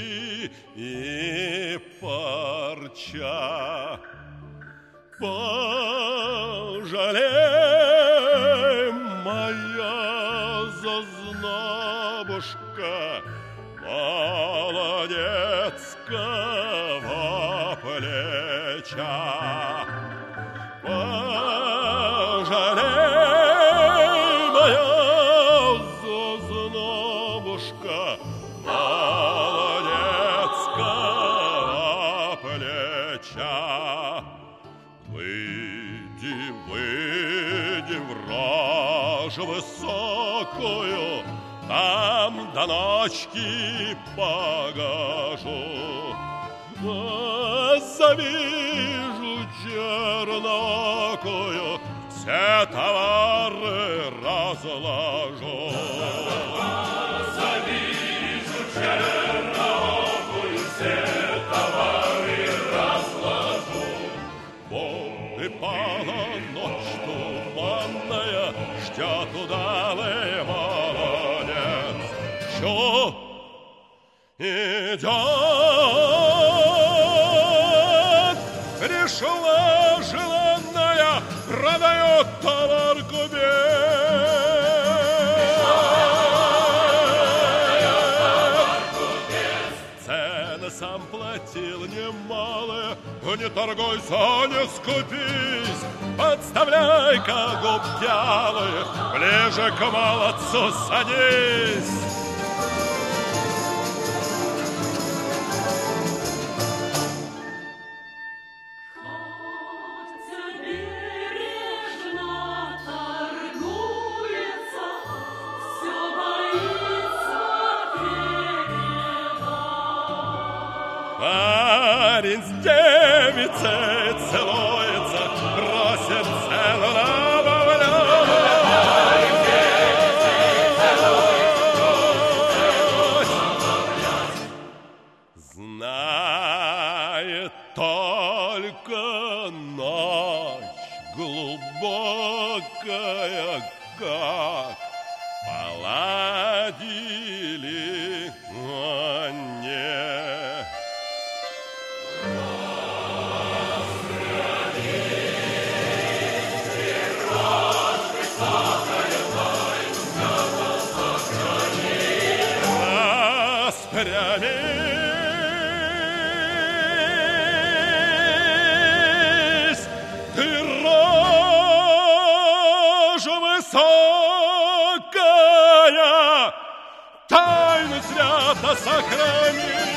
и парча. Пожалей, моя зазнобушка, молодецкого плеча. Пожалей, моя зазнобушка, молодецкого плеча. Выйди, выйди в рожь высокую, там до ночки погожу. Завижу чернокую, все товары разложу. Завижу чернокую, все товары разложу. Вот и пала ночь туманная, ждет удалый молодец. Чё идет? Пришла желанная, продает товар купец. Цены сам платил немалые, не торгуйся, не скупись, подставляй-ка губки алые, ближе к молодцу садись. Парень с девицей целуется, просит цену набавлять. Знает только ночь глубокая, как поладили они. Распрямись, ты рожа высокая, тайны свято сохрани.